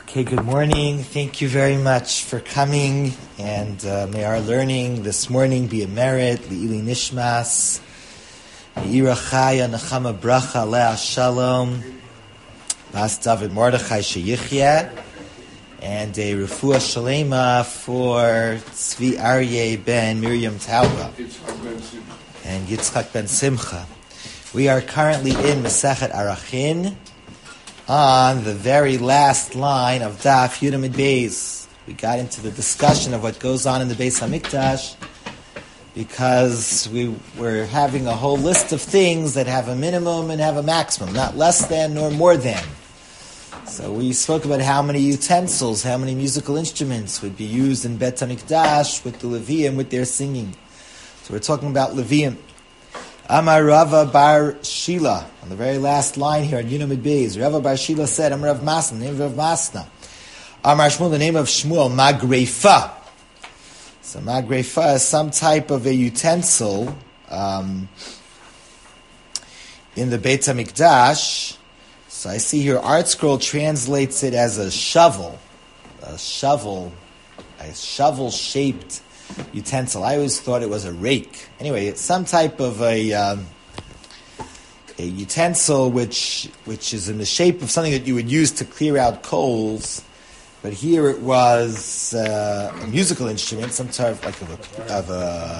Okay, good morning. Thank you very much for coming, and may our learning this morning be a merit, Li'ili Nishmas, Me'ira Chaya, Nechama Bracha, Leah Shalom, Bas David Mordechai Sheyichya, and a Refuah Shalema for Tzvi Aryeh ben Miriam Tauba, and Yitzchak ben Simcha. We are currently in Masechet Arachin, on the very last line of Daf Yud Amud Beis. We got into the discussion of what goes on in the Beis Hamikdash because we were having a whole list of things that have a minimum and have a maximum, not less than nor more than. So we spoke about how many utensils, how many musical instruments would be used in Bet Hamikdash with the Leviim, with their singing. So we're talking about Leviim. Amar Rava bar Shila, on the very last line here on Yud Amud Beis, Rava bar Shila said, Amar Rav Masna, the name of Rav Masna. Amar Shmuel, the name of Shmuel, Magrefa. So Magrefa is some type of a utensil in the Beit HaMikdash. So I see here, ArtScroll translates it as a shovel-shaped utensil. I always thought it was a rake. Anyway, it's some type of a utensil which is in the shape of something that you would use to clear out coals. But here it was a musical instrument, some sort of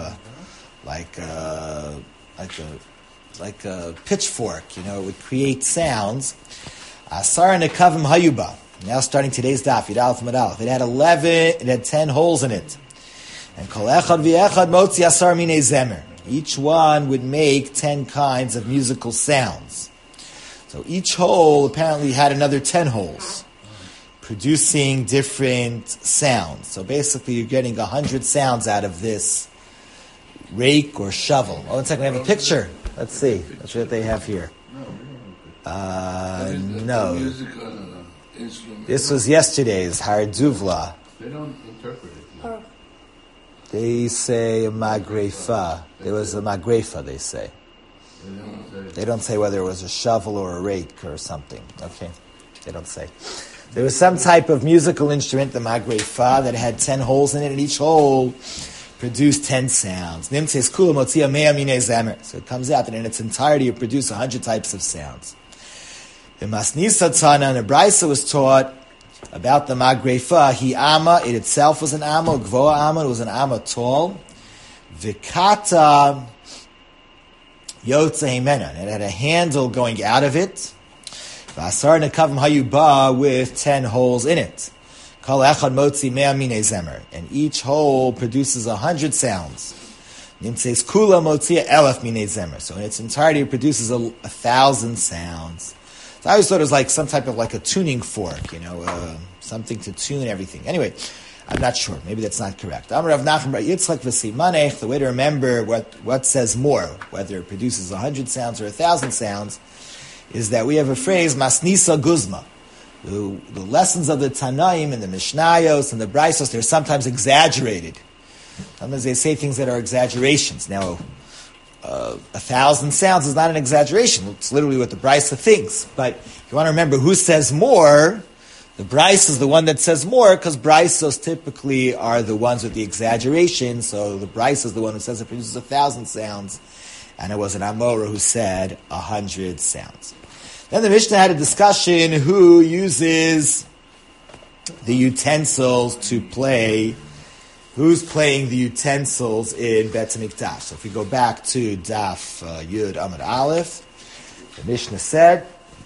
like a pitchfork. You know, it would create sounds. Asar nekavim hayuba. Now starting today's daf, Yud Aleph Amud Aleph. It had 10 holes in it. And kol echad v'echad motzi asar minei zemer. Each one would make 10 kinds of musical sounds. So each hole apparently had another 10 holes, producing different sounds. So basically you're getting 100 sounds out of this rake or shovel. Oh, one second, we have a picture. Let's see. Let's see what they have here. No. This was yesterday's Har Duvla. They don't interpret it. They say a magrefa. There was a magrefa, they say. They don't say whether it was a shovel or a rake or something. Okay, they don't say. There was some type of musical instrument, the magrefa, that had 10 holes in it, and each hole produced 10 sounds. So it comes out that in its entirety it produced 100 types of sounds. The Masnisa Tana and the Brisa was taught about the magrefa. It itself was an amma, gvoa amma, it was an amma tall. Vikata yotza himena, it had a handle going out of it. Vasar nekavim hayuba, with 10 holes in it. Kol echad motzi mea minei zemer, and each hole produces 100 sounds. Nimtzeis kula motzia elef minei zemer, so in its entirety it produces 1,000 sounds. So I always thought it was like some type of like a tuning fork, something to tune everything. Anyway, I'm not sure. Maybe that's not correct. Amar Rav Nachman bar Yitzchak v'simanech, the way to remember what says more, whether it produces 100 sounds or 1,000 sounds, is that we have a phrase, Masnisa Guzma. The lessons of the Tanaim and the Mishnayos and the Braisos, they're sometimes exaggerated. Sometimes they say things that are exaggerations. Now, 1,000 sounds is not an exaggeration. It's literally what the Brisa thinks. But if you want to remember who says more, the Brisa is the one that says more, because Brisos typically are the ones with the exaggeration. So the Brisa is the one who says it produces 1,000 sounds, and it was an Amora who said 100 sounds. Then the Mishnah had a discussion who uses the utensils to play. Who's playing the utensils in Bet HaMikdash? So if we go back to Daf Yud Amud Aleph, the Mishnah said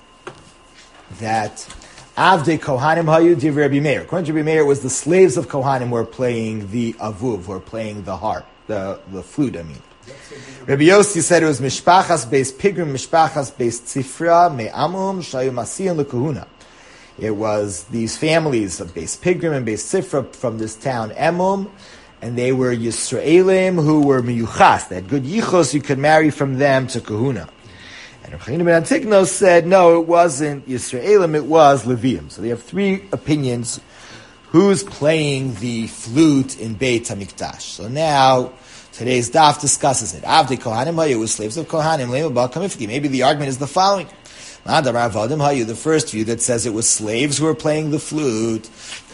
that Avdei Kohanim Hayu Divrei Rabbi Meir. According to Rabbi Meir, it was the slaves of Kohanim who were playing the avuv, who were playing the harp, the flute, Rabbi Yossi said it was Mishpachas Beis Pigrim, Mishpachas Beis Tzifra, Me'amum, Shayu Masiyan L'Kahuna. It was these families of Beis Pigrim and Beis Tzifra from this town Emum, and they were Yisraelim who were miyuchas. They had good yichos, you could marry from them to kahuna. And Rav Chaim ben Antignos said, no, it wasn't Yisraelim, it was Leviim. So they have 3 opinions who's playing the flute in Beit HaMikdash. So now, today's daf discusses it. Avdei Kohanim, it was slaves of Kohanim. Maybe the argument is the following. The first view that says it was slaves who were playing the flute.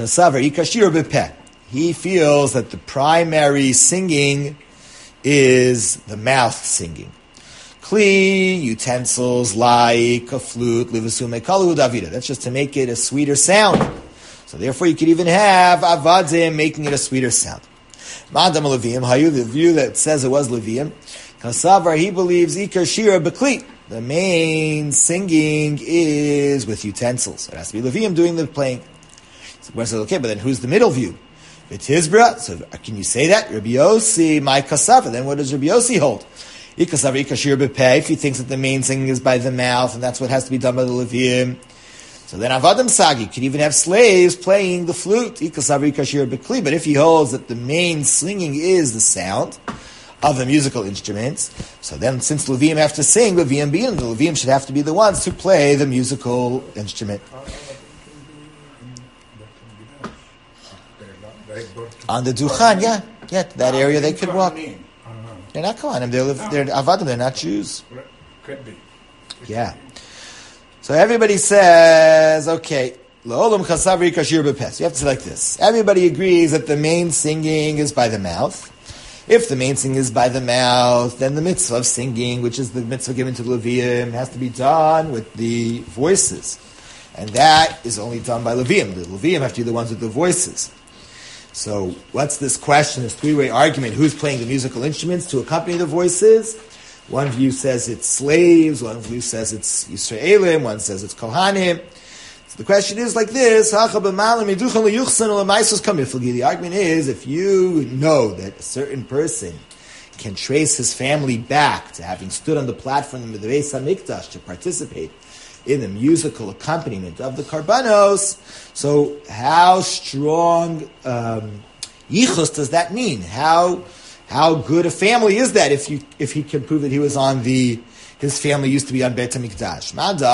He feels that the primary singing is the mouth singing. Kli, utensils like a flute, livasume kalu davida. That's just to make it a sweeter sound. So therefore you could even have avadim making it a sweeter sound. Madam Levium, Hayu, the view that says it was Levium. Kasavar, he believes Ikar Shira Bekli. The main singing is with utensils. It has to be Levium doing the playing. So the says, okay, but then who's the middle view? Vitizbra. So can you say that? Rabbi Yossi, my Kasavar. Then what does Rabbi Yossi hold? Ikasavar, Ikar Shira Bepeh. If he thinks that the main singing is by the mouth, and that's what has to be done by the Levium. So then Avadim Sagi could even have slaves playing the flute. But if he holds that the main singing is the sound of the musical instruments, so then since Levium have to sing, Levium being the Levium should have to be the ones to play the musical instrument. On the Duchan, yeah, that area they could walk. They're not Kohanim, they're Avadim, they're not Jews. Could be. Yeah. So everybody says, okay, L'olam chasavri kashir b'pes. You have to say like this. Everybody agrees that the main singing is by the mouth. If the main singing is by the mouth, then the mitzvah of singing, which is the mitzvah given to the Levium, has to be done with the voices. And that is only done by Levium. The Levium have to be the ones with the voices. So what's this question, this three-way argument? Who's playing the musical instruments to accompany the voices? One view says it's slaves, one view says it's Yisraelim, one says it's Kohanim. So the question is like this, the argument is, if you know that a certain person can trace his family back to having stood on the platform of the Beis HaMikdash to participate in the musical accompaniment of the Karbanos, so how strong yichus does that mean? How good a family is that if he can prove that he was on his family used to be on Beit HaMikdash?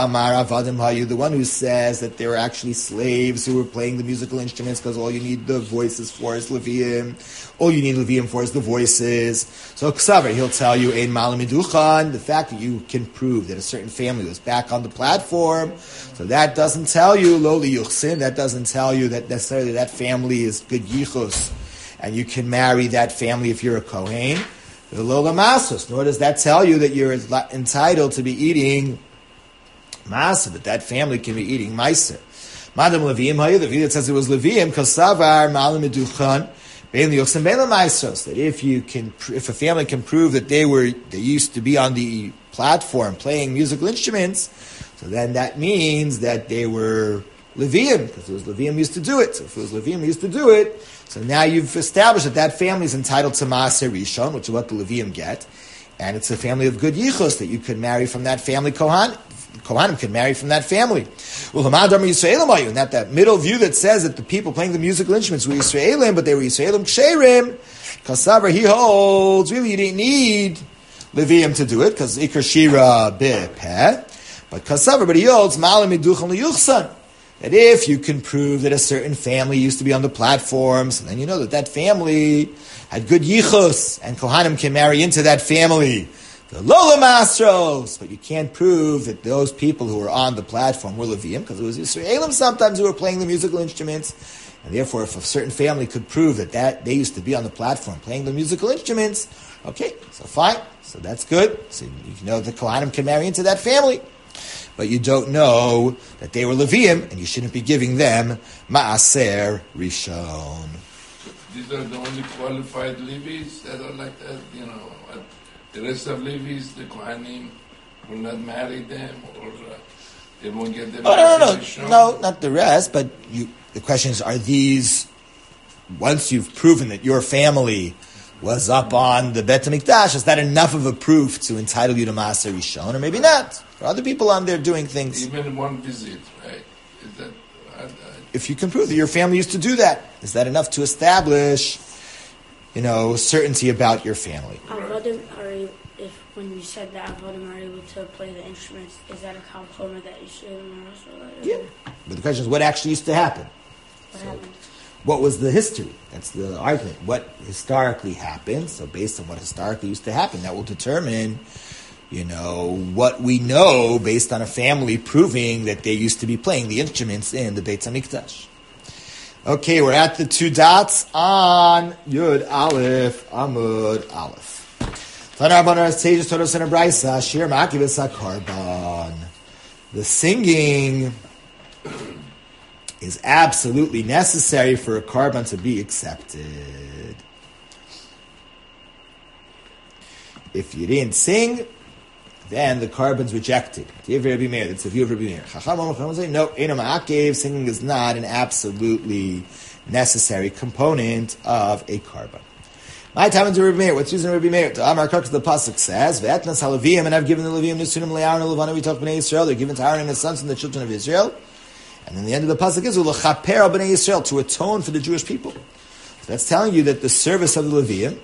The one who says that there were actually slaves who were playing the musical instruments because all you need the voices for is Levium. All you need Levium for is the voices. So Ksaver, he'll tell you, Ein Malam Miduchan, the fact that you can prove that a certain family was back on the platform, so that doesn't tell you, Loli Yuchsin, that doesn't tell you that necessarily that family is good yichus, and you can marry that family if you're a Kohen. Nor does that tell you that you're entitled to be eating Masa, but that family can be eating Meiser. Madam Levium, the view that says it was Levium, Kosavar, Malam Meduchan, Bein Liuchs and Bein Lamaisos, that if a family can prove that they used to be on the platform playing musical instruments, so then that means that they were Levium, because it was Levium used to do it. So if it was Levium used to do it, so now you've established that family is entitled to Maaser Rishon, which is what the Levium get, and it's a family of good yichus that you could marry from that family. Kohanim could marry from that family. And that middle view that says that the people playing the musical instruments were Yisraelim, but they were Yisraelim Ksherim, Kasavar, he holds, really you didn't need Levium to do it, because Ikar Shira Bepeh, but Kasavar, but he holds Malam Miduchan Liyuchsan. That if you can prove that a certain family used to be on the platforms, then you know that family had good yichus, and Kohanim can marry into that family. The Lola Mastros, but you can't prove that those people who were on the platform were Levium, because it was Yisraelim sometimes who were playing the musical instruments, and therefore if a certain family could prove that they used to be on the platform playing the musical instruments, okay, so fine, so that's good. So you know that Kohanim can marry into that family. But you don't know that they were Levium, and you shouldn't be giving them Maaser Rishon. These are the only qualified Levies that are like that, the rest of Levies, the Kohanim will not marry them, or they won't get them. No, not the rest, but the question is, are these, once you've proven that your family was up on the Bet HaMikdash, is that enough of a proof to entitle you to Maaser Rishon, or maybe not? There are other people on there doing things. Even one visit, right? Is that, if you can prove that your family used to do that, is that enough to establish, certainty about your family? When you said that Avodim are able to play the instruments, is that a compliment that you should have? Yeah. But the question is, what actually used to happen? What happened? What was the history? That's the argument. What historically happened? So based on what historically used to happen, that will determine, what we know based on a family proving that they used to be playing the instruments in the Beit HaMikdash. Okay, we're at the 2 dots on Yud Aleph Amud Aleph. The singing is absolutely necessary for a korban to be accepted. If you didn't sing, then the korban's rejected. It's the view of Rabbi Meir. No, singing is not an absolutely necessary component of a korban. My time into Rabbi Meir. What's using Rabbi Meir? The pasuk says, "Ve'etnas haLevim," and I've given the Levim Nisunim le'Aaron and Levana v'Tach b'nei Yisrael. They're given to Aaron and his sons and the children of Israel. And then the end of the pasuk is "U'lechaper al b'nei Yisrael," to atone for the Jewish people. So that's telling you that the service of the Levim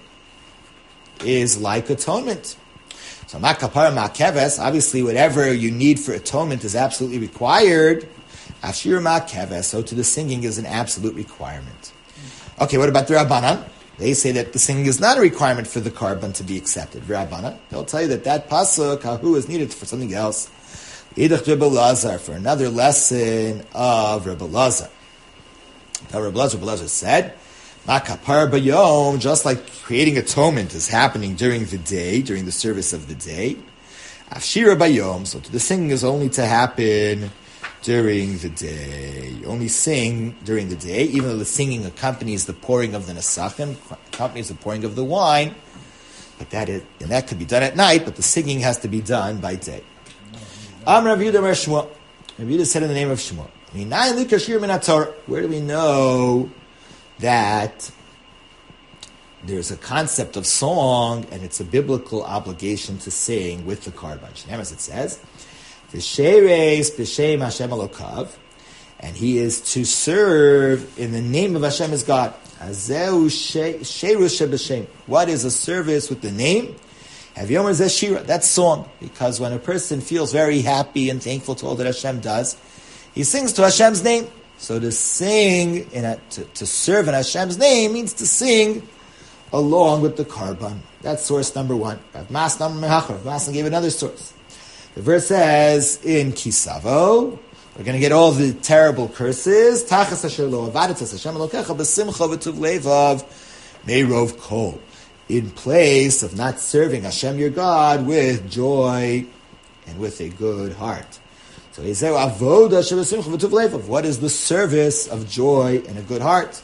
is like atonement. So makapara makeves, obviously whatever you need for atonement is absolutely required. Ashir makeves, so to the singing is an absolute requirement. Okay, what about the Rabbanan? They say that the singing is not a requirement for the korban to be accepted. Rabbanan, they'll tell you that pasuk, hahu, is needed for something else. Idach Rebbe Lazar, for another lesson of Rebbe Lazar. Rebbe Lazar said, Makapar bayom, just like creating atonement is happening during the day, during the service of the day. Afshira bayom, so the singing is only to happen during the day. You only sing during the day, even though the singing accompanies the pouring of the nesachim, accompanies the pouring of the wine. But that could be done at night, but the singing has to be done by day. Rav Yehuda said in the name of Shmuel, where do we know that there's a concept of song and it's a biblical obligation to sing with the korban? As it says, V'sheres b'shem Hashem Elokav, and he is to serve in the name of Hashem as God. Azeu sherush b'shem. What is a service with the name? Havyomer zeh shira. That's song, because when a person feels very happy and thankful to all that Hashem does, he sings to Hashem's name. So to sing, to serve in Hashem's name means to sing along with the korban. That's source number 1. Rav Masna gave another source. The verse says in Kisavo, we're going to get all the terrible curses. Tachas asher lo avadetas Hashem Elokecha b'simcha v'tuv levav meirov kol. In place of not serving Hashem your God with joy and with a good heart. So he said, what is the service of joy and a good heart?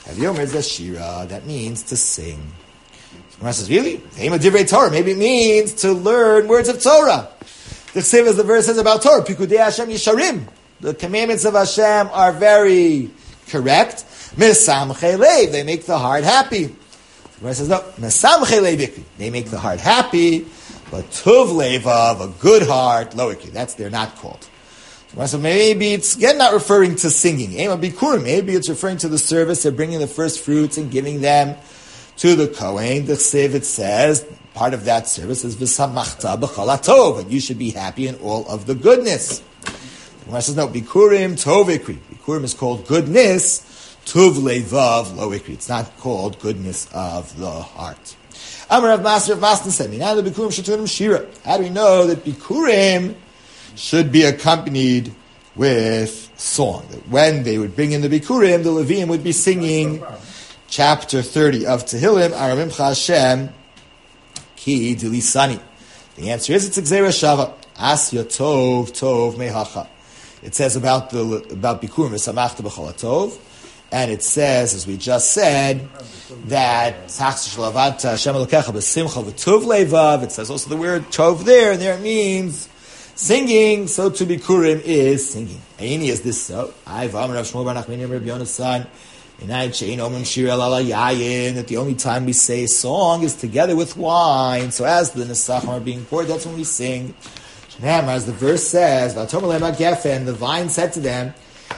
That means to sing. Gemara says, really? Maybe it means to learn words of Torah. The same as the verse says about Torah, Pikudei Hashem Yisharim. The commandments of Hashem are very correct. Mesamchei lev, they make the heart happy. Gemara says, no, Mesamchei lev, they make the heart happy, but Tuv levav, a good heart, lo ikri. They're not called. So maybe it's again not referring to singing. Maybe it's referring to the service of bringing the first fruits and giving them to the Kohen. The Siv, it says, part of that service is v'samachta b'chol hatov, and you should be happy in all of the goodness. The Gemara says, no, bikurim tov ikri. Bikurim is called goodness, tuv levav lo ikri. It's not called goodness of the heart. Amar Rav Masna said, Minad bikurim shatunim shira. How do we know that bikurim should be accompanied with song? That when they would bring in the bikurim, the Levim would be singing chapter 30 of Tehillim, Aramimcha Hashem ki dilisani. The answer is, it's a Gzeira Shava. Asya tov tov mehacha. It says about bikurim, v'samachta b'chol hatov, and it says, as we just said, that Tachas sh'lavanta Hashem Elokecha b'simcha v'tuv levav. It says also the word tov there, and there it means singing. So to bikurim is singing. Aini, is this so? I've Rav Shmuel bar Nachmani Rabbi Yonasan. That the only time we say song is together with wine. So as the nesachim are being poured, that's when we sing. As the verse says, and the vine said to them,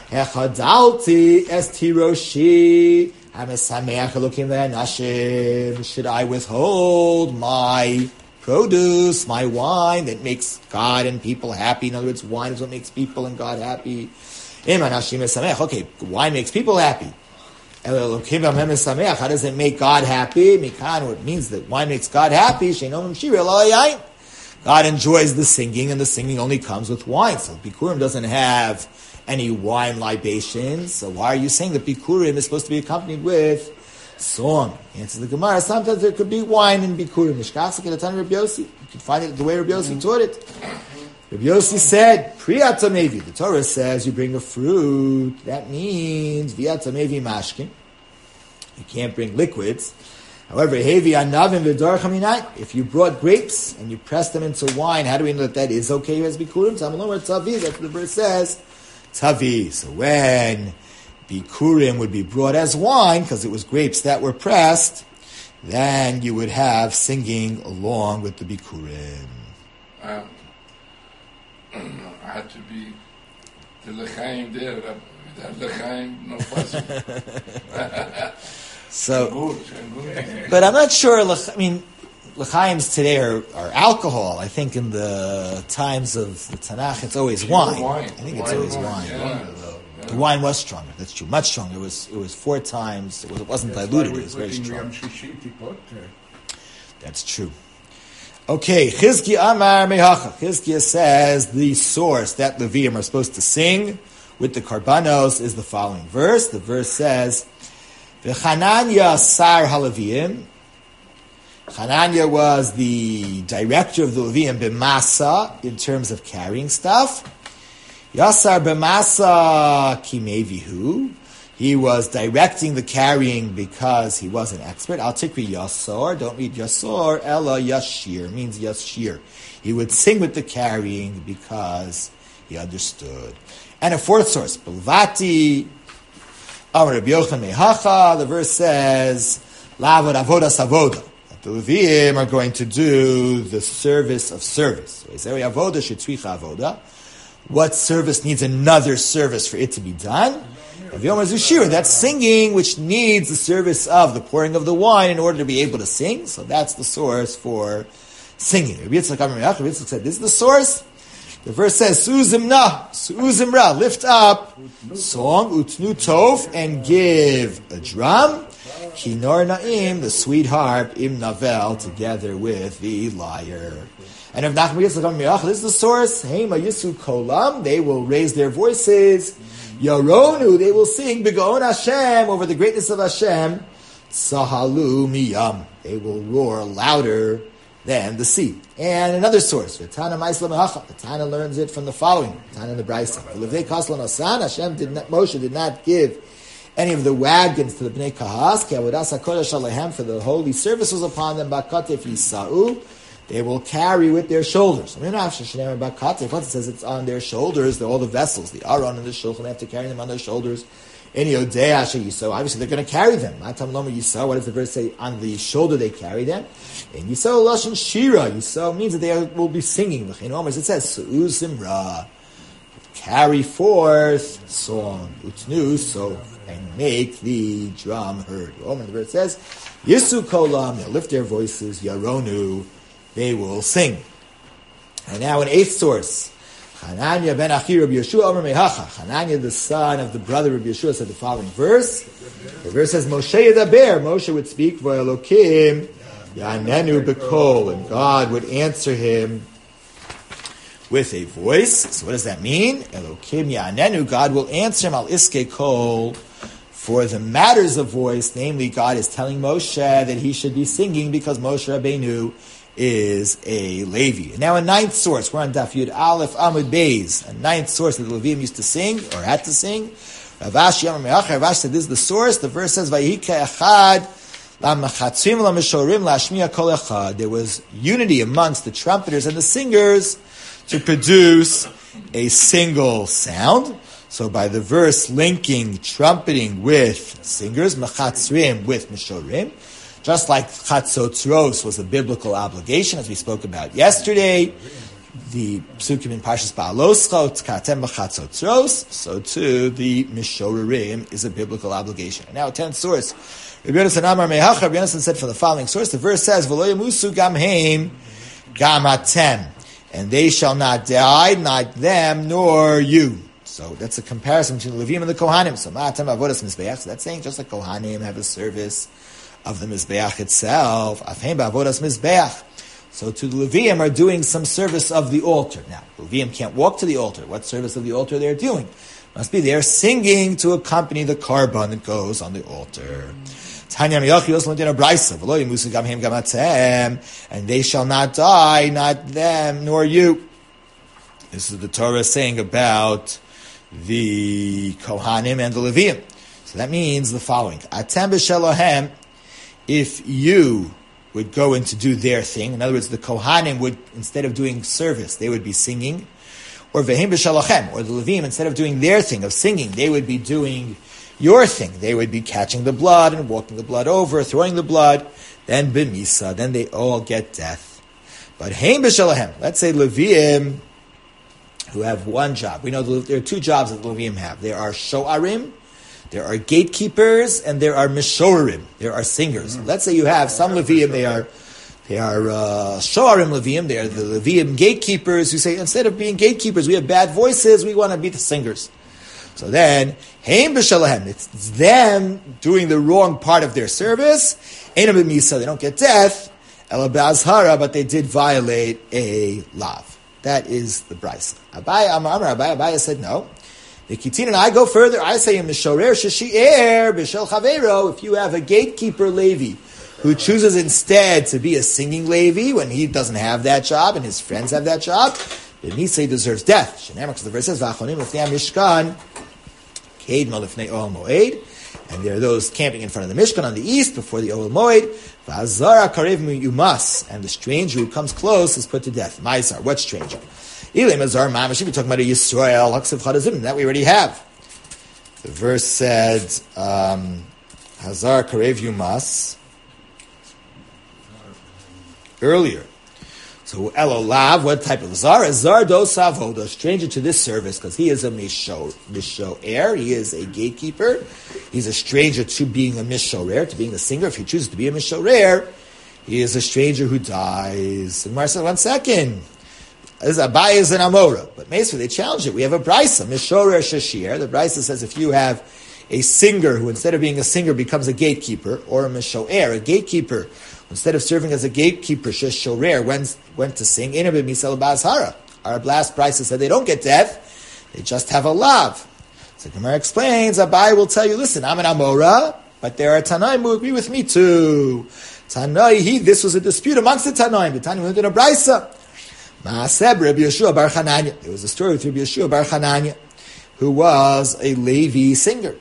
should I withhold my produce, my wine that makes God and people happy? In other words, wine is what makes people and God happy. Okay, wine makes people happy. How does it make God happy? It means that wine makes God happy. God enjoys the singing, and the singing only comes with wine. So Bikurim doesn't have any wine libations. So why are you saying that Bikurim is supposed to be accompanied with song? Answers the Gemara. Sometimes there could be wine in Bikurim. You can find it the way Rabbi Yossi taught it. Rabbi Yossi said, Priyatamevi. The Torah says you bring a fruit. That means Viatamevi mashkin. You can't bring liquids. However, if you brought grapes and you pressed them into wine, how do we know that is okay as Bikurim? That's what the verse says. Tavi. So when Bikurim would be brought as wine, because it was grapes that were pressed, then you would have singing along with the Bikurim. I had to be the L'chaim there. Without L'chaim, no possible. So, but I'm not sure. L'chaims today are alcohol. I think in the times of the Tanakh, it's always wine. I think it's always wine. Yeah. The wine was stronger. That's true. Much stronger. It was 4 times. It wasn't diluted. It was very strong. That's true. Okay, Chizkiah Amar Mehacha. Chizkiah says the source that Leviim are supposed to sing with the Karbanos is the following verse. The verse says, V'Chananya Sar HaLeviim. Chananya was the director of the Leviim b'masa in terms of carrying stuff. Yasar b'masa kimevihu. He was directing the carrying because he was an expert. Al tikri yasor. Don't read yasor. Ella yashir means yashir. He would sing with the carrying because he understood. And a fourth source, Belvati. Amar Rabbi Yochanan Mehacha. The verse says, Lavod avodas avoda. The Leviim are going to do the service of service. What service needs another service for it to be done? That's singing, which needs the service of the pouring of the wine in order to be able to sing. So that's the source for singing. Rabbi Yitzchak said, this is the source. The verse says, Su'uzimra, lift up song, utnu tov, and give a drum. Kinor na'im, the sweet harp, im navel, together with the lyre. And if Nachman Yitzchak, this is the source. Hema yisu kolam, they will raise their voices. Yaronu, they will sing B'gaon Hashem, over the greatness of Hashem. Tzahalu miyam, they will roar louder than the sea. And another source, Tana Ma'isla Mehacha, the Tana learns it from the following, Tana in the Brisa. Moshe did not give any of the wagons to the Bnei Kahas, for the holy service was upon them, Bakatif Yisa'u, they will carry with their shoulders. Once it says it's on their shoulders, they're all the vessels, the Aron and the Shulchan, they have to carry them on their shoulders. Obviously they're going to carry them. What does the verse say? On the shoulder they carry them. And Yisau Lashon Shira. Yisau means that they will be singing. It says, Su'uzimra, carry forth song, utnu, so, and make the drum heard. The verse says, Yisu kolam, they'll lift their voices, Yaronu, they will sing. And now an eighth source. Hananya ben Achi Rabbi Yeshua Omer Mehacha. Hananya, the son of the brother Rabbi Yeshua, said the following verse. The verse says, Moshe Yedaber, Moshe would speak, V'Elokim Yanenu B'Kol, and God would answer him with a voice. So what does that mean? Elokim Yanenu, God will answer him al Iske Kol, for the matters of voice, namely God is telling Moshe that he should be singing because Moshe Rabbeinu is a Levi. And now a ninth source, we're on Daf Yud Aleph Amud Beis, a ninth source that the Leviim used to sing, or had to sing. Rav Ashi Amar Me'acha, Rav Ashi said this is the source. The verse says, Vayike Echad La'machatzim La'mishorim La'ashmiya Kol Echad. There was unity amongst the trumpeters and the singers to produce a single sound. So by the verse linking trumpeting with singers, Machatzrim with Mishorim, just like Chatzotzros was a biblical obligation, as we spoke about yesterday, the Psukim in Parshas Ba'aloscha, Tkatem B'Chatzotzros, so too the Mishorim is a biblical obligation. And now a 10th source. Rabbi Yonasan Amar Mehacha, Rabbi Yonasan said from the following source, the verse says, V'lo yamusu gam heim gam atem, and they shall not die, not them, nor you. So that's a comparison between the Levim and the Kohanim. So Ma'atem Avodas Mizbeach, so that's saying just like Kohanim have a service of the Mizbeach itself. Afheim ba'avodas Mizbeach. So to the Levium are doing some service of the altar. Now, Levium can't walk to the altar. What service of the altar they're doing? Must be they're singing to accompany the carbon that goes on the altar. And they shall not die, not them, nor you. This is the Torah saying about the Kohanim and the Levium. So that means the following. Atem b'shalohem, if you would go in to do their thing, in other words, the Kohanim would, instead of doing service, they would be singing, or vehim b'shalochem, or the Levium, instead of doing their thing of singing, they would be doing your thing. They would be catching the blood and walking the blood over, throwing the blood, then b'misa, then they all get death. But heim b'shalohem, let's say Levium, who have one job. We know there are two jobs that the Levium have. There are shoarim, there are gatekeepers, and there are mishorim. There are singers. Let's say you have some Levium, they are shoarim Levium, they are the Levium gatekeepers who say, instead of being gatekeepers, we have bad voices, we want to be the singers. So then, heim b'shalahem, it's them doing the wrong part of their service. Einam b'misa, they don't get death. Ela b'azhara, but they did violate a lav. That is the brisa. Abaye said no. The Kitin and I go further. I say in Mishorer Sheshi'er B'Shel Chavero, if you have a gatekeeper Levi who chooses instead to be a singing Levi when he doesn't have that job and his friends have that job, then he deserves death. Shenemak, because the verse says V'achonim Lefnei Mishkan Keidma Lefnei Ohel Moed, and there are those camping in front of the Mishkan on the east before the Ohel Moed. V'azara Karev Yumas, and the stranger who comes close is put to death. Ma'asar, what stranger? Ilim Azar Mamash, we're talking about a Yisrael, Haksav Chadazim, that we already have. The verse said, Hazar Karev Yumas, earlier. So Elolav, what type of Zar? A Zar Dosavoda, a stranger to this service, because he is a Mishoer, he is a gatekeeper, he's a stranger to being a Mishoer, to being a singer. If he chooses to be a Mishoer, he is a stranger who dies. And Marcel, 1 second. This Abaye is an Amora. But Meisver, they challenge it. We have a Brisa, Mishorer Shashir. The Brisa says if you have a singer who instead of being a singer becomes a gatekeeper, or a Mishoer, a gatekeeper, instead of serving as a gatekeeper, Sheshorer, went to sing, Inabim Misel Bazhara. Our last Brisa said they don't get death, they just have a lav. So Gemara explains, Abaye will tell you, listen, I'm an Amora, but there are Tanaim who agree with me too. Tanai, this was a dispute amongst the Tanaim. The Tanaim went in a Brisa. There was a story with Rabbi Yeshua Bar Chananya, who was a Levi singer.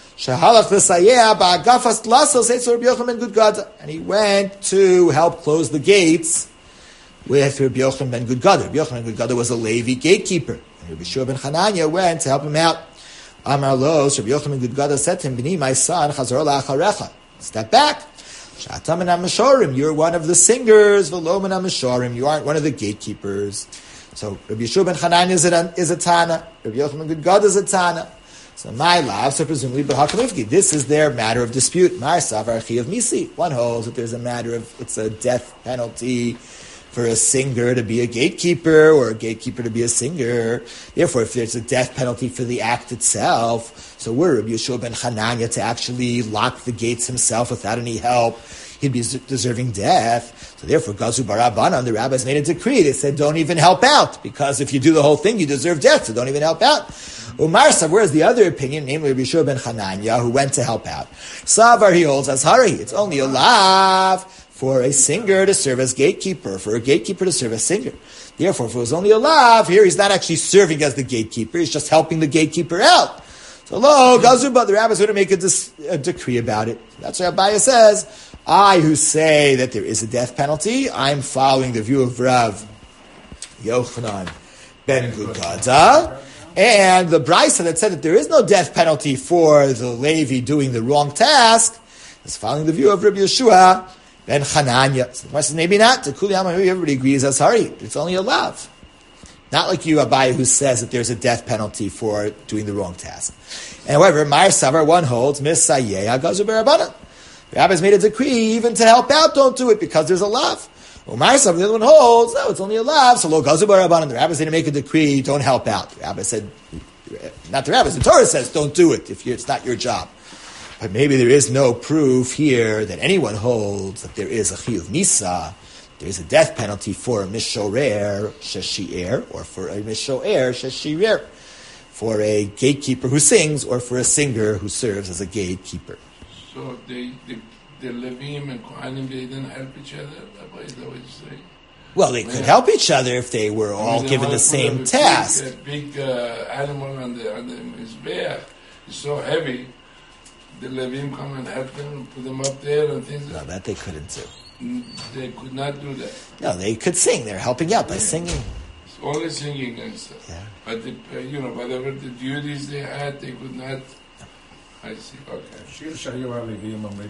And he went to help close the gates with Rabbi Yochanan ben Gudgada. Rabbi Yochanan ben Gudgada was a Levi gatekeeper. And Rabbi Yeshua ben Chananya went to help him out. Amar lo, Rabbi Yochanan ben Gudgada said to him, B'ni, my son, chazor la'acharecha. Step back. Shatam andAmishorim, you're one of the singers. V'lo andAmishorim, you aren't one of the gatekeepers. So Rabbi Yeshua ben Chananya is a Tana. Rabbi Yochanan ben Gudgada is a Tana. So my love, so presumably b'hakamifki. This is their matter of dispute. Mar savar chi of misi. One holds that there's a matter of, it's a death penalty for a singer to be a gatekeeper or a gatekeeper to be a singer. Therefore, if there's a death penalty for the act itself, so we're Rabbi Yeshua ben Chananya to actually lock the gates himself without any help, he'd be deserving death. So therefore, Gazu Barabanan, the rabbis made a decree. They said, don't even help out, because if you do the whole thing, you deserve death, so don't even help out. Umar Sav, whereas the other opinion, namely Rabbi Yeshua ben Chananya, who went to help out, Savar, he holds as Hari. It's only a lav for a singer to serve as gatekeeper, for a gatekeeper to serve as singer. Therefore, if it was only a lav, here he's not actually serving as the gatekeeper, he's just helping the gatekeeper out. So, lo, Gazu, but the rabbis wouldn't make a decree about it. That's why Abaye says, I who say that there is a death penalty, I'm following the view of Rav Yochanan ben Gudgada, and the Brisa that said that there is no death penalty for the Levi doing the wrong task is following the view of Rabbi Yeshua ben Chananya. So the question is maybe not. To Kuli Amahu, everybody agrees as Hari. It's only a lav. Not like you, Abaye, who says that there's a death penalty for doing the wrong task. And however, Mar Savar, one holds, Misayeh Gazu Barabanan. The rabbis made a decree, even to help out, don't do it, because there's a lav. Umar Sav, the other one holds, no, it's only a lav, so lo Gazu Barabanan. The rabbis didn't make a decree, don't help out. The rabbis said, not the rabbis, the Torah says, don't do it if it's not your job. But maybe there is no proof here that anyone holds that there is a chiyuv misa. there's a death penalty for a mishorer sheshi'er, or for a mishorer sheshi'er, for a gatekeeper who sings, or for a singer who serves as a gatekeeper. So the Levim and Kohanim, they didn't help each other? Is that what you say? Well, they could help each other if they were all given the same task. A big animal on the Mizbeach is so heavy, the Levim come and help them and put them up there and things No, that they couldn't do. They could not do that. No, they could sing. They're helping out by singing. It's only singing and stuff. Yeah. But whatever the duties they had, they could not. I see. Okay.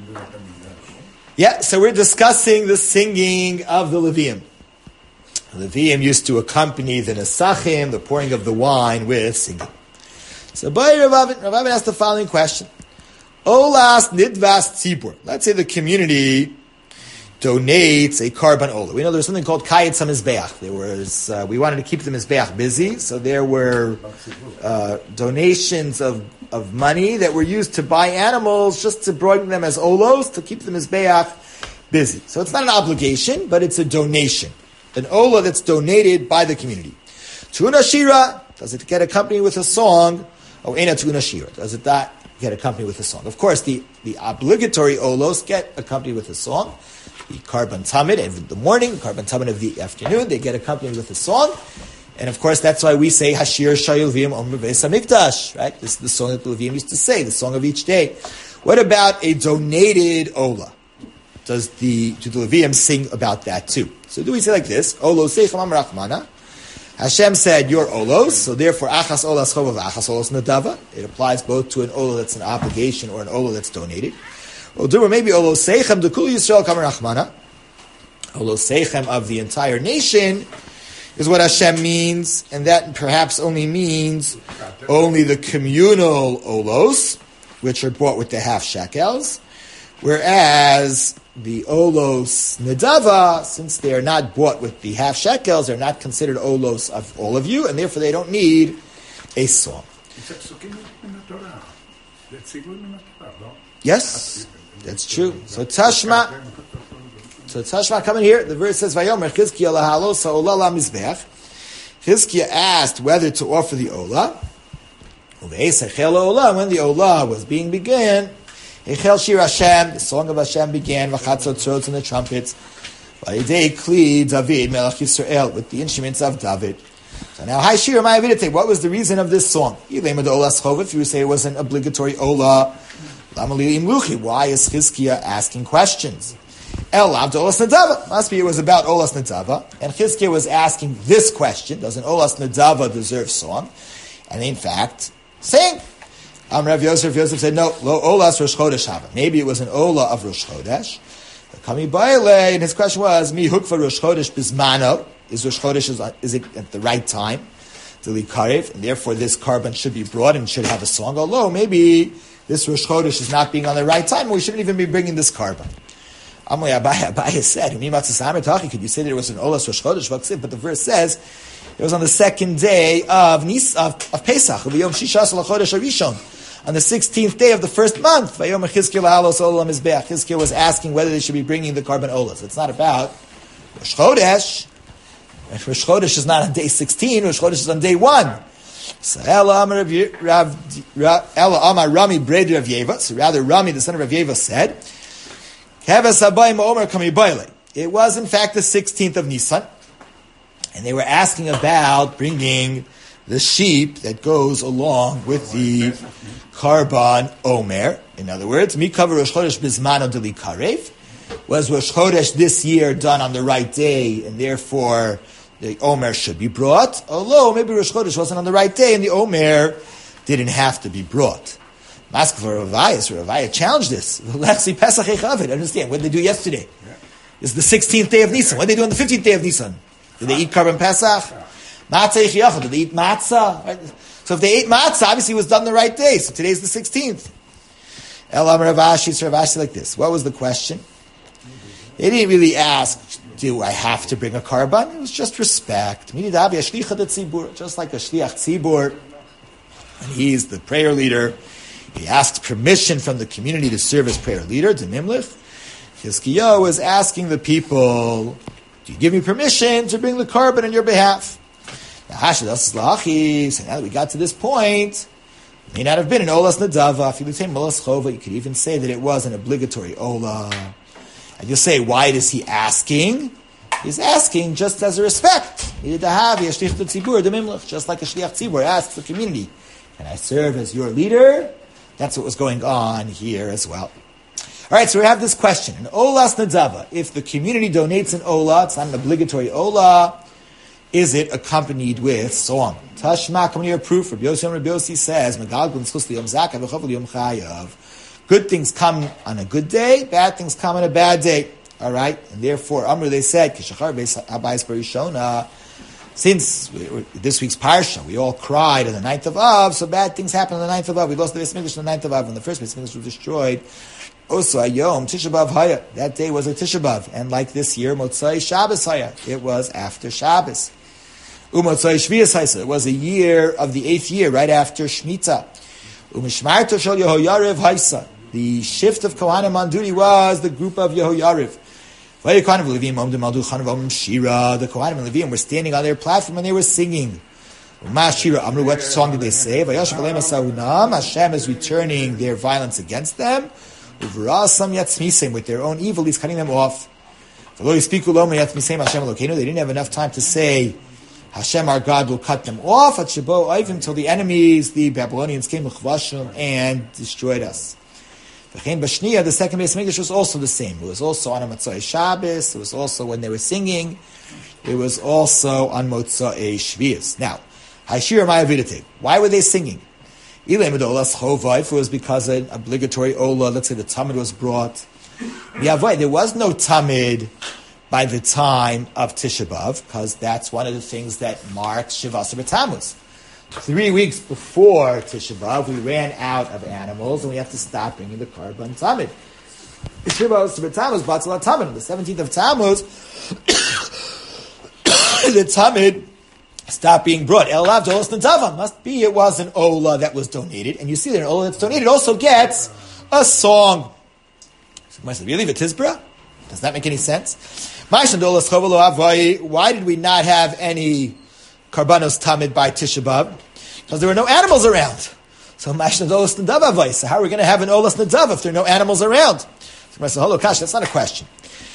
Yeah, so we're discussing the singing of the Levium. The Levium used to accompany the Nesachim, the pouring of the wine, with singing. So, Rav Avin asked the following question. Olas nidvas tzibur. Let's say the community donates a karban ola. We know there's something called kayetz hamizbeach. There was we wanted to keep the mizbeach busy, so there were donations of money that were used to buy animals just to bring them as olos to keep the mizbeach busy. So it's not an obligation, but it's a donation, an ola that's donated by the community. Tuna shira, does it get accompanied with a song? Oh, ena tuna shira, does it not get accompanied with a song? Of course, the obligatory olos get accompanied with a song. The karban tamid in the morning, the karban tamid of the afternoon, they get accompanied with a song. And of course, that's why we say Hashir Shayil Vim Omer Beis Hamikdash, right? This is the song that the Levim used to say, the song of each day. What about a donated ola? Do the Levim sing about that too? So do we say like this? Olo Seichem Am Rachmana. Hashem said, your olos, so therefore achas olas chov of achas olos nadava. It applies both to an ola that's an obligation or an ola that's donated. Or maybe Olo Seichem Dekul Yisrael Kamar Rachmana. Olo Seichem of the entire nation is what Hashem means, and that perhaps only means only the communal olos, which are bought with the half shekels, whereas the olos nedava, since they are not bought with the half shekels, they're not considered olos of all of you, and therefore they don't need a song. Yes, that's true. So Tashma coming here, the verse says, Vayomer Chizkiya lahalosa ola la mizbech. Chizkiya asked whether to offer the ola. When the ola was being begun, Echel Shir Hashem, the song of Hashem began, Vachatzot and the trumpets, Vayidei Kli David Melech Yisrael, with the instruments of David. So now, Hi Shir Ma'avidite, what was the reason of this song? If you say it was an obligatory ola, why is Chizkiya asking questions? Must be it was about Olas Nadava, and Chizkiya was asking this question: does an Olas Nadava deserve song? And in fact, sing. Rav Yosef said, no, lo Olas Rosh Chodesh hava. Maybe it was an Ola of Rosh Chodesh. Kami Baile, and his question was, Mi hukva Rosh Chodesh bismano. Is Rosh Chodesh, is it at the right time? Dili karev, and therefore this karban should be brought and should have a song. Although maybe this Rosh Chodesh is not being on the right time, we shouldn't even be bringing this karban. Abaye said, could you say that it was an Olas Rosh Chodesh? But the verse says it was on the second day of Pesach, on the 16th day of the first month. Chizkiya was asking whether they should be bringing the karban Olas. It's not about Rosh Chodesh. Rosh Chodesh is not on day 16, Rosh Chodesh is on day 1. So Ela Amar Rami Breder of Yeva. So rather Rami, the son of Rav Yeva, said, it was in fact the 16th of Nisan, and they were asking about bringing the sheep that goes along with the karban omer. In other words, Mikav Rosh Chodesh Bizmano Deli Karev. Was Rosh Chodesh this year done on the right day, and therefore the omer should be brought? Although maybe Rosh Chodesh wasn't on the right day, and the omer didn't have to be brought. Ask for Ravaya challenged this. Understand, what did they do yesterday? It's the 16th day of Nisan. What did they do on the 15th day of Nisan? Did they eat karban Pesach? Matzah. Did they eat matzah? Right? So if they ate matzah, obviously it was done the right day. So today's the 16th. Elam Ravashi, so Ravashi like this. What was the question? They didn't really ask, do I have to bring a karban? It was just respect. Just like a shliach tzibur, and he's the prayer leader. He asked permission from the community to serve as prayer leader, to Mimlich. Chizkiyahu was asking the people Do you give me permission to bring the korban on your behalf? Now, Hashadas Lachi, so now that we got to this point, it may not have been an Olas Nadava. If you say Molas Chova, you could even say that it was an obligatory Ola. And you'll say, why is he asking? He's asking just as a respect. Just like a Shliach Tzibur asks the community, can I serve as your leader? That's what was going on here as well. All right, so we have this question. An Olas Nadava, if the community donates an Ola, it's not an obligatory Ola, is it accompanied with song? Tashma, come here, proof. Rabbi Yossi says, good things come on a good day, bad things come on a bad day. All right, and therefore, Amr, they said, since this week's parsha, we all cried on the 9th of Av, so bad things happened on the 9th of Av. We lost the Beis Mikdash on the 9th of Av when the first Beis Mikdash was destroyed. Also, Ayom Tisha B'Av Haya. That day was a Tisha B'Av, and like this year, Motzai Shabbos Haya. It was after Shabbos. Umotzai Shvias Haya. It was a year of the 8th year, right after Shemitah. Umishmarto Shel Yehoyariv Haisa. The shift of Kohanim on duty was the group of Yehoyariv. The Kohanim and Levim were standing on their platform and they were singing. What song did they say? Hashem is returning their violence against them. With their own evil, He's cutting them off. They didn't have enough time to say, Hashem our God will cut them off until the enemies, the Babylonians, came and destroyed us. The second Beis Mikdash was also the same. It was also on a Motzai Shabbos. It was also when they were singing. It was also on Motzai Shvius. Now, why were they singing? If it was because an obligatory Ola, let's say the Tamid was brought. There was no Tamid by the time of Tisha B'Av, because that's one of the things that marks Shivas B'Tammuz. 3 weeks before Tisha B'Av, we ran out of animals, and we have to stop bringing the Karban Tamid. Shivas B'Tammuz, Batzalat Tamid. On the 17th of Tammuz, the Tamid stopped being brought. Elav Dolos Nadava. Must be it was an Ola that was donated, and you see that an Ola that's donated also gets a song. So, really, V'Tizbra? Does that make any sense? Why did we not have any Karbanos Tamid by Tisha B'Av? Because there were no animals around. So so how are we going to have an Olas Nadav if there are no animals around? So that's not a question.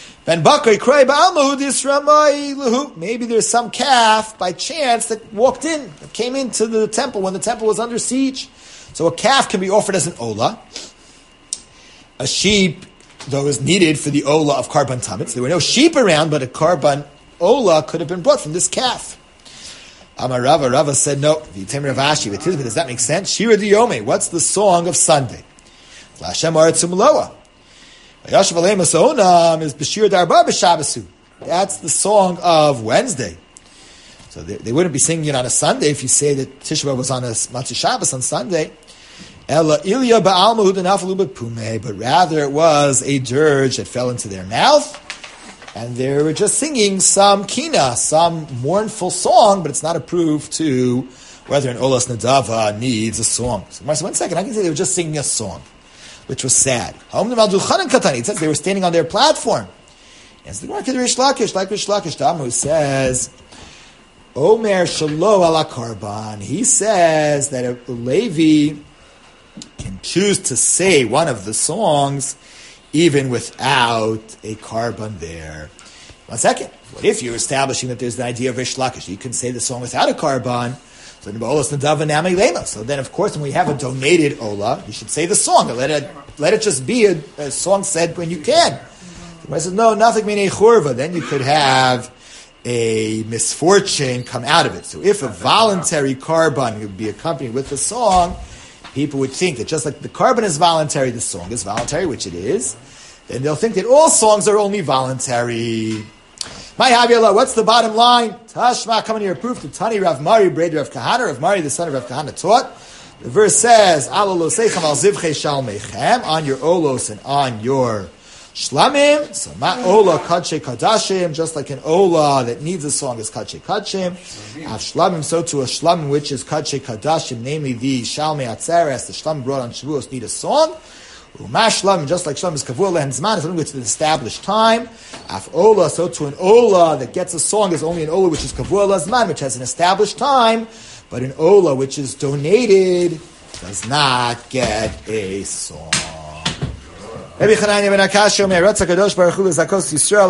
Maybe there's some calf by chance that walked in, that came into the temple when the temple was under siege. So a calf can be offered as an Ola. A sheep, though, is needed for the Ola of Karban Tamid. So there were no sheep around, but a Karban Ola could have been brought from this calf. Amar Rava said, no. Does that make sense? Shira Diyome. What's the song of Sunday? Lashem Aratzum Loa. Yashav Aleim Asonam is B'Shir Darba B'Shabbasu. That's the song of Wednesday. So they wouldn't be singing it on a Sunday if you say that Tisha B'Av was on a Matzah Shabbos on Sunday. Ela Ilya Ba'alma Hudanaflu B'Pume. But rather it was a dirge that fell into their mouth. And they were just singing some kina, some mournful song, but it's not a proof to whether an Olas Nadava needs a song. So, Marcia, 1 second, I can say they were just singing a song, which was sad. It says they were standing on their platform. And so the Gemara Rish Lakish, like Rish Lakish Dama, who says, Omer Shalo ala Karban. He says that a Levi can choose to say one of the songs even without a Karban there. 1 second. What if you're establishing that there's the idea of Rish Lakish? You can say the song without a Karban. So then, of course, when we have a donated Ola, you should say the song. Let it just be a song said when you can. I said, no, nothing meaning a churva. Then you could have a misfortune come out of it. So if a voluntary Karban would be accompanied with the song, people would think that just like the Karban is voluntary, the song is voluntary, which it is. Then they'll think that all songs are only voluntary. What's the bottom line? Tashma, coming here, proof to Tani Rav Mari, Breder Rav Kahana. Rav Mari, the son of Rav Kahana, taught. The verse says, on your olos and on your shlamim. So ola kadshe kadashim, just like an ola that needs a song is kadshe kadshim. Av shlamim, so to a shlamim which is kadshe kadashim, namely the shalmei atzeres, the shlamim brought on Shavuos need a song. Umashlam, just like Shlam is Kavur Lehen Zman, it's only to an established time. Af Ola, so to an Ola that gets a song is only an Ola which is Kavur Zman, which has an established time, but an Ola which is donated does not get a song. Rabbi Chananya ben Akash Omer, Ratzak Kadosh Baruch Hu Zakos Yisrael.